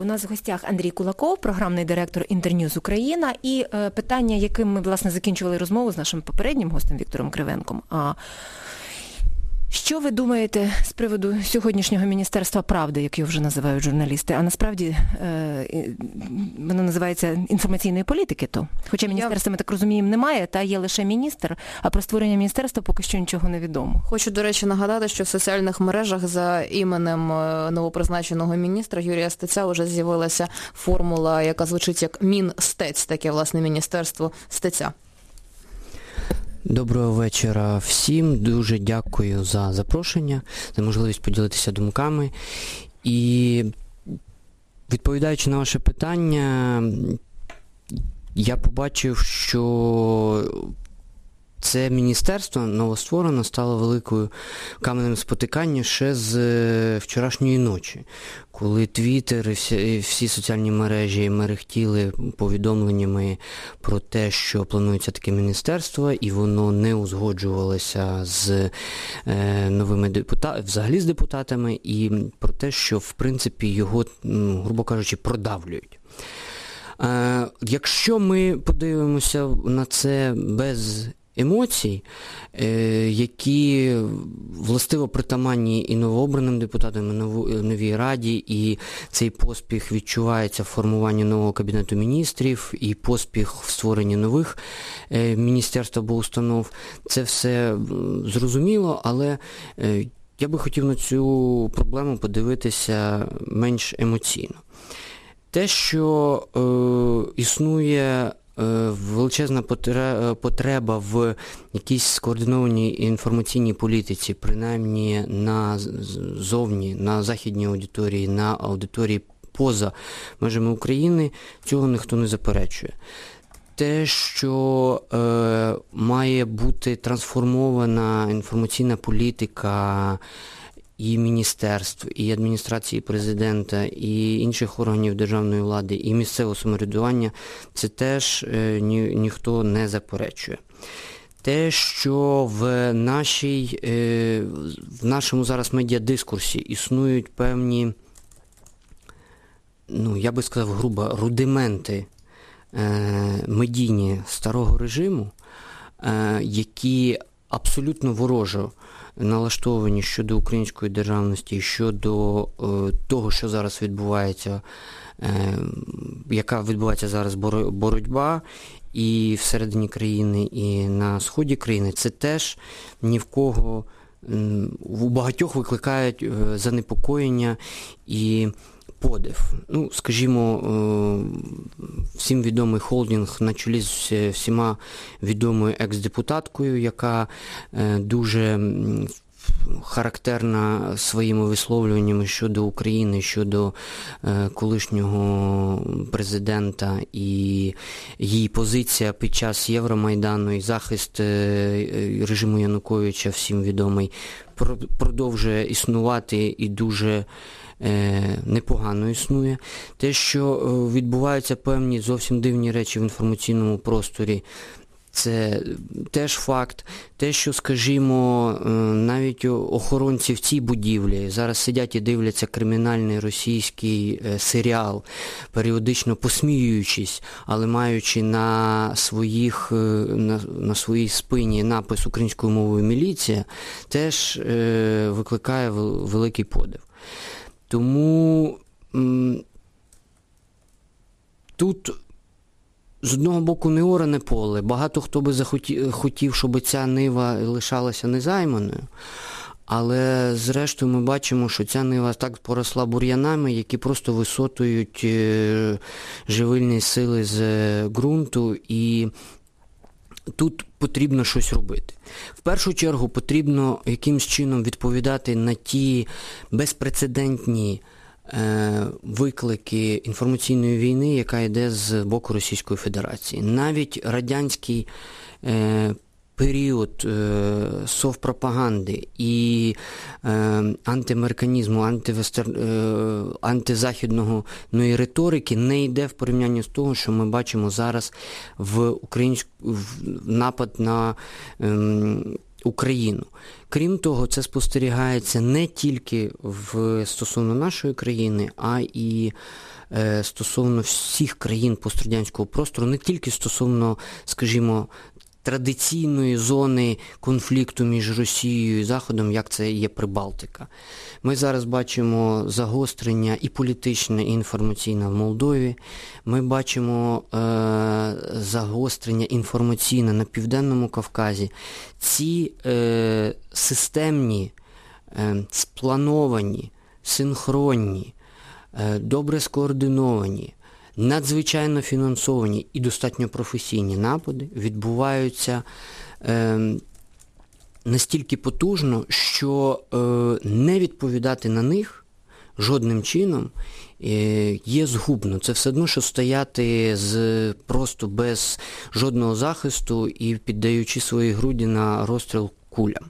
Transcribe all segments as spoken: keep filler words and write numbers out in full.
У нас в гостях Андрій Кулаков, програмний директор Інтерньюз Україна. І е, питання, яким ми, власне, закінчували розмову з нашим попереднім гостем Віктором Кривенком. А що ви думаєте з приводу сьогоднішнього Міністерства правди, як його вже називають журналісти? А насправді е, воно називається інформаційної політики, то. Хоча міністерства, ми так розуміємо, немає, та є лише міністр, а про створення міністерства поки що нічого не відомо. Хочу, до речі, нагадати, що в соціальних мережах за іменем новопризначеного міністра Юрія Стеця вже з'явилася формула, яка звучить як Мінстець, таке, власне, Міністерство Стеця. Доброго вечора всім. Дуже дякую за запрошення, за можливість поділитися думками. І відповідаючи на ваше питання, я побачив, що це міністерство новостворено стало великою каменем спотикання ще з вчорашньої ночі, коли Твіттер і всі, і всі соціальні мережі мерехтіли повідомленнями про те, що планується таке міністерство, і воно не узгоджувалося з е, новими депутатами, взагалі з депутатами, і про те, що, в принципі, його, грубо кажучи, продавлюють. Е, якщо ми подивимося на це без емоцій, які властиво притаманні і новообраним депутатам, і новій раді, і цей поспіх відчувається в формуванні нового Кабінету міністрів, і поспіх в створенні нових міністерств або установ. Це все зрозуміло, але я би хотів на цю проблему подивитися менш емоційно. Те, що е, існує величезна потреба в якійсь скоординованій інформаційній політиці, принаймні на зовні, на західній аудиторії, на аудиторії поза межами України, цього ніхто не заперечує. Те, що е, має бути трансформована інформаційна політика і міністерств, і адміністрації президента, і інших органів державної влади, і місцевого самоврядування, це теж е, ні, ніхто не заперечує. Те, що в, нашій, е, в нашому зараз медіадискурсі існують певні, ну, я би сказав грубо, рудименти е, медійні старого режиму, е, які абсолютно ворожо налаштовані щодо української державності, щодо е, того, що зараз відбувається, е, яка відбувається зараз боротьба і всередині країни, і на сході країни, це теж ні в кого, е, у багатьох викликають е, занепокоєння і подив. Ну, скажімо, всім відомий холдинг на чолі з всіма відомою екс-депутаткою, яка дуже характерна своїми висловлюваннями щодо України, щодо колишнього президента, і її позиція під час Євромайдану і захист режиму Януковича, всім відомий, продовжує існувати і дуже непогано існує. Те, що відбуваються певні зовсім дивні речі в інформаційному просторі, це теж факт. Те, що, скажімо, навіть охоронці в цій будівлі зараз сидять і дивляться кримінальний російський серіал, періодично посміюючись, але маючи на своїх, на, на своїй спині напис українською мовою «міліція», теж е, викликає великий подив. Тому м, тут з одного боку не оране поле. Багато хто би захотів, хотів, щоб ця нива лишалася незайманою. Але зрештою ми бачимо, що ця нива так поросла бур'янами, які просто висотують е, живильні сили з ґрунту, і тут потрібно щось робити. В першу чергу потрібно якимось чином відповідати на ті безпрецедентні е, виклики інформаційної війни, яка йде з боку Російської Федерації. Навіть радянський е, період е, совпропаганди і е, антиамериканізму, антивестер, е, антизахідного ну, риторики не йде в порівнянні з того, що ми бачимо зараз в українську в напад на е, Україну. Крім того, це спостерігається не тільки в стосовно нашої країни, а і е, стосовно всіх країн пострадянського простору, не тільки стосовно, скажімо, традиційної зони конфлікту між Росією і Заходом, як це є Прибалтика. Ми зараз бачимо загострення і політичне, і інформаційне в Молдові. Ми бачимо е, загострення інформаційне на Південному Кавказі. Ці е, системні, е, сплановані, синхронні, е, добре скоординовані, надзвичайно фінансовані і достатньо професійні напади відбуваються е, настільки потужно, що е, не відповідати на них жодним чином е, є згубно. Це все одно, що стояти з, просто без жодного захисту і піддаючи свої груді на розстріл кулям.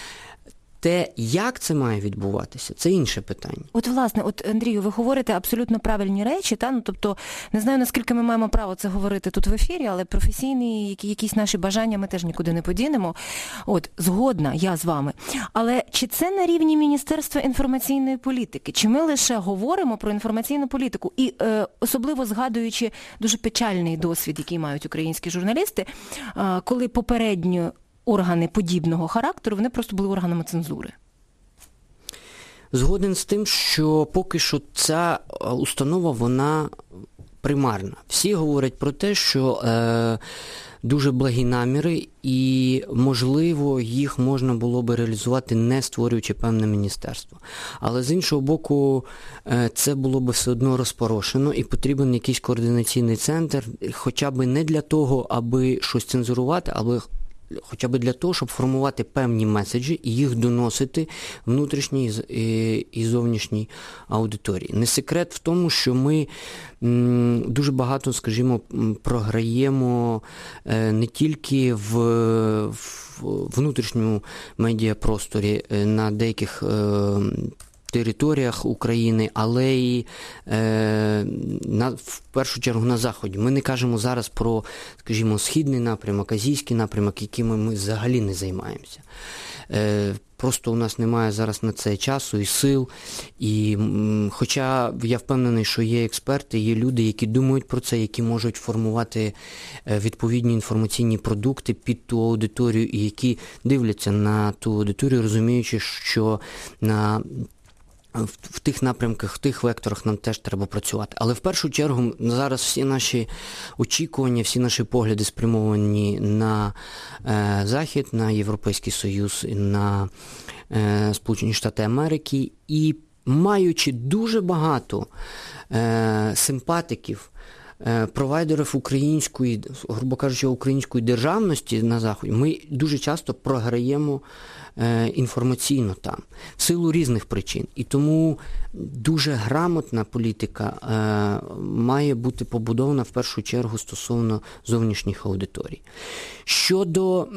Те, як це має відбуватися, це інше питання. От, власне, от, Андрію, ви говорите абсолютно правильні речі, та? Ну, тобто, не знаю, наскільки ми маємо право це говорити тут в ефірі, але професійні які, якісь наші бажання ми теж нікуди не подінемо. От, згодна, я з вами. Але чи це на рівні Міністерства інформаційної політики? Чи ми лише говоримо про інформаційну політику? І е, особливо згадуючи дуже печальний досвід, який мають українські журналісти, е, коли попередньо органи подібного характеру, вони просто були органами цензури. Згоден з тим, що поки що ця установа, вона примарна. Всі говорять про те, що е, дуже благі наміри і, можливо, їх можна було би реалізувати, не створюючи певне міністерство. Але, з іншого боку, е, це було би все одно розпорошено і потрібен якийсь координаційний центр, хоча б не для того, аби щось цензурувати, аби хоча б для того, щоб формувати певні меседжі і їх доносити внутрішній і зовнішній аудиторії. Не секрет в тому, що ми дуже багато, скажімо, програємо не тільки в, в внутрішньому медіапросторі на деяких територіях України, але і е, на, в першу чергу на Заході. Ми не кажемо зараз про, скажімо, східний напрямок, азійський напрямок, якими ми взагалі не займаємося. Е, просто у нас немає зараз на це часу і сил. І, м, хоча я впевнений, що є експерти, є люди, які думають про це, які можуть формувати е, відповідні інформаційні продукти під ту аудиторію і які дивляться на ту аудиторію, розуміючи, що на В, в тих напрямках, в тих векторах нам теж треба працювати. Але в першу чергу зараз всі наші очікування, всі наші погляди спрямовані на е, Захід, на Європейський Союз, на е, Сполучені Штати Америки. І маючи дуже багато е, симпатиків, е, провайдерів української, грубо кажучи, української державності на Заході, ми дуже часто програємо інформаційно там, в силу різних причин. І тому дуже грамотна політика е, має бути побудована в першу чергу стосовно зовнішніх аудиторій. Щодо,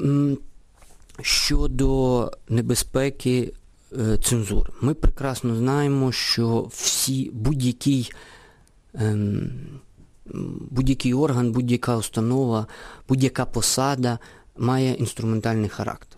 щодо небезпеки е, цензури. Ми прекрасно знаємо, що всі, будь-який е, будь-який орган, будь-яка установа, будь-яка посада має інструментальний характер.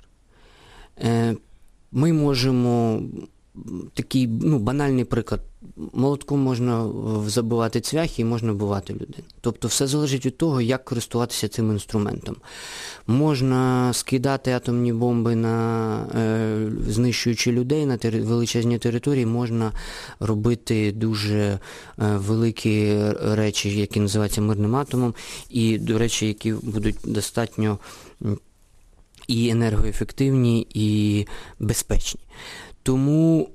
Ми можемо, такий ну, банальний приклад, молотком можна забивати цвяхи і можна вбивати людину. Тобто все залежить від того, як користуватися цим інструментом. Можна скидати атомні бомби, на, е, знищуючи людей на тери, величезні території, можна робити дуже е, великі речі, які називаються мирним атомом, і, до речі, які будуть достатньо і енергоефективні, і безпечні. Тому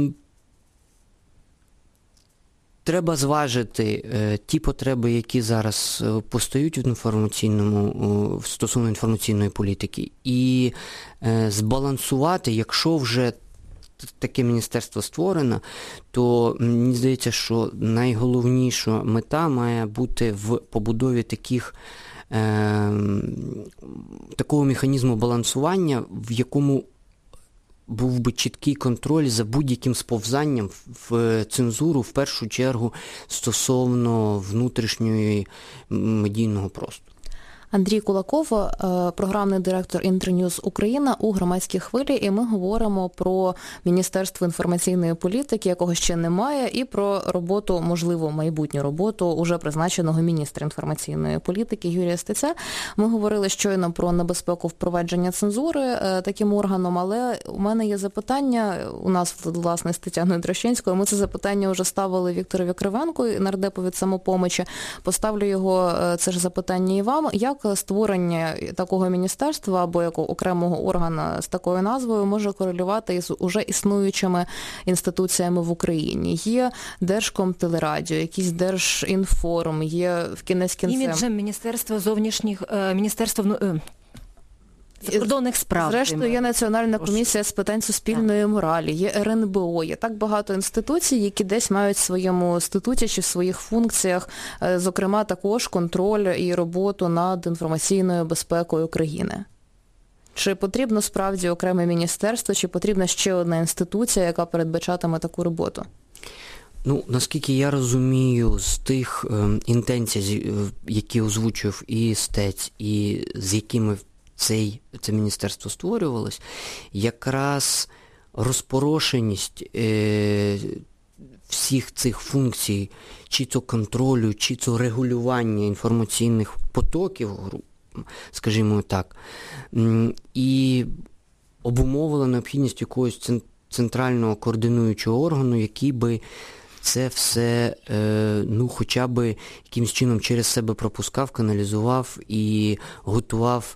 треба зважити е, ті потреби, які зараз постають в інформаційному, в стосовно інформаційної політики, і е, збалансувати, якщо вже таке міністерство створено, то мені здається, що найголовніша мета має бути в побудові таких такого механізму балансування, в якому був би чіткий контроль за будь-яким сповзанням в цензуру, в першу чергу, стосовно внутрішньої медійного простору. Андрій Кулаков, програмний директор Інтерньюз Україна у Громадській хвилі, і ми говоримо про Міністерство інформаційної політики, якого ще немає, і про роботу, можливо, майбутню роботу уже призначеного міністра інформаційної політики Юрія Стеця. Ми говорили щойно про небезпеку впровадження цензури таким органом, але у мене є запитання, у нас, власне, з Тетяною Трощинською, ми це запитання вже ставили Вікторові Кривенку, нардепу від «Самопомочі». Поставлю його, це ж запитання і вам. Як створення такого міністерства або якого окремого органу з такою назвою може корелювати із уже існуючими інституціями в Україні? Є Держкомтелерадіо, якийсь Держінформ, є в кінець кінцем... Іміджем Міністерства зовнішніх, Міністерства закордонних справ. Зрештою, є Національна комісія з питань суспільної моралі, є ер ен бе о, є так багато інституцій, які десь мають в своєму статуті чи в своїх функціях, зокрема, також контроль і роботу над інформаційною безпекою країни. Чи потрібно справді окреме міністерство, чи потрібна ще одна інституція, яка передбачатиме таку роботу? Ну, наскільки я розумію, з тих е, інтенцій, які озвучив і Стець, і з якими цей, це міністерство створювалось, якраз розпорошеність е, всіх цих функцій, чи то контролю, чи то регулювання інформаційних потоків, скажімо так, і обумовила необхідність якогось центрального координуючого органу, який би це все, ну, хоча б якимось чином через себе пропускав, каналізував і готував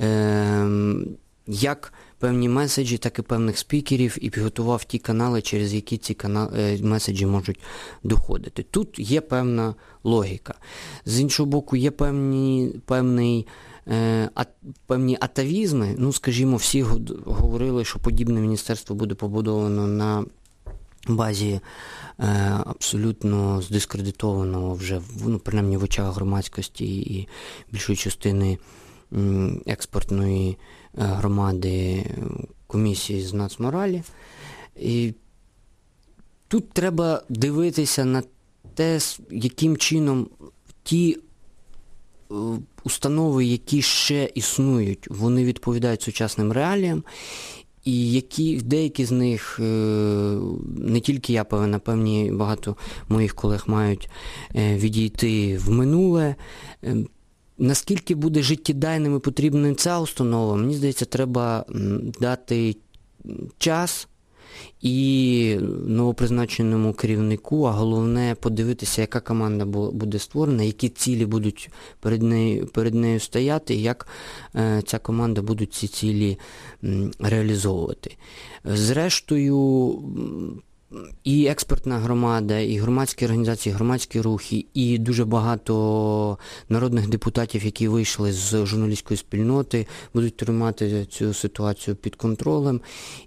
як певні меседжі, так і певних спікерів, і підготував ті канали, через які ці канали, меседжі можуть доходити. Тут є певна логіка. З іншого боку, є певні, певний А, певні атавізми, ну, скажімо, всі говорили, що подібне міністерство буде побудовано на базі е, абсолютно здискредитованого вже, ну, принаймні в очах громадськості і більшої частини м, експертної громади комісії з нацморалі. І тут треба дивитися на те, яким чином ті установи, які ще існують, вони відповідають сучасним реаліям, і які, деякі з них, не тільки я певен, а певні багато моїх колег мають відійти в минуле. Наскільки буде життєдайним і потрібним ця установа, мені здається, треба дати час і новопризначеному керівнику, а головне подивитися, яка команда буде створена, які цілі будуть перед нею, перед нею стояти, і як е, ця команда буде ці цілі м, реалізовувати. Зрештою, і експертна громада, і громадські організації, громадські рухи, і дуже багато народних депутатів, які вийшли з журналістської спільноти, будуть тримати цю ситуацію під контролем.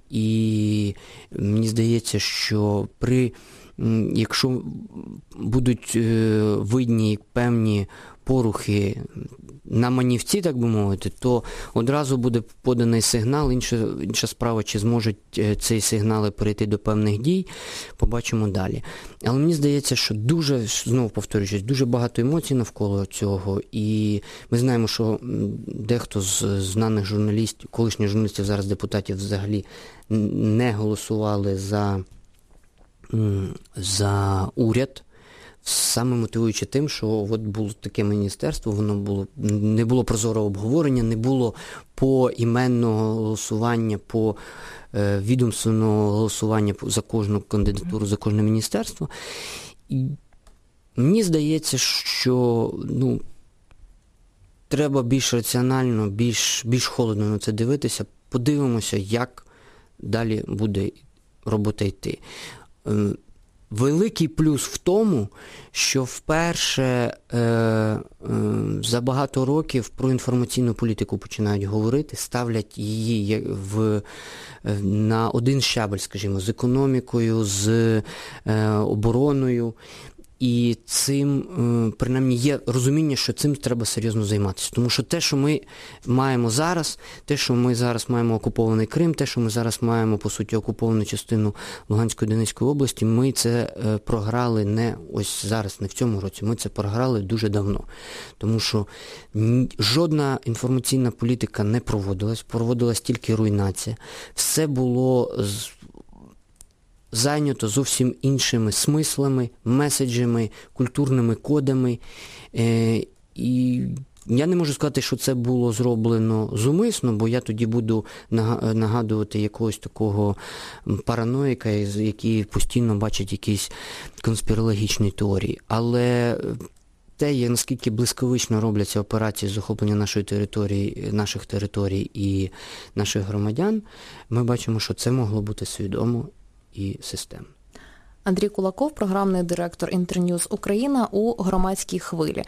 І мені здається, що при, якщо будуть видні певні порухи на манівці, так би мовити, то одразу буде поданий сигнал. Інша, інша справа, чи зможуть ці сигнали перейти до певних дій, побачимо далі. Але мені здається, що дуже, знову повторюючись, дуже багато емоцій навколо цього, і ми знаємо, що дехто з знаних журналістів, колишніх журналістів, зараз депутатів взагалі не голосували за, за уряд, саме мотивуючи тим, що от було таке міністерство, воно було, не було прозорого обговорення, не було поіменного голосування, по е, відомственного голосування за кожну кандидатуру, за кожне міністерство. І мені здається, що, ну, треба більш раціонально, більш, більш холодно на це дивитися. Подивимося, як далі буде робота йти. Великий плюс в тому, що вперше е, е, за багато років про інформаційну політику починають говорити, ставлять її в, на один щабель, скажімо, з економікою, з е, обороною. І цим, принаймні, є розуміння, що цим треба серйозно займатися. Тому що те, що ми маємо зараз, те, що ми зараз маємо окупований Крим, те, що ми зараз маємо, по суті, окуповану частину Луганської, Донецької області, ми це програли не ось зараз, не в цьому році, ми це програли дуже давно. Тому що жодна інформаційна політика не проводилась, проводилась тільки руйнація. Все було зайнято зовсім іншими смислами, меседжами, культурними кодами. Е, і я не можу сказати, що це було зроблено зумисно, бо я тоді буду нагадувати якогось такого параноїка, який постійно бачить якісь конспірологічні теорії. Але те, наскільки блискавично робляться операції з захоплення нашої території, наших територій і наших громадян, ми бачимо, що це могло бути свідомо і систем. Андрій Кулаков, програмний директор Інтерньюз Україна у громадській хвилі.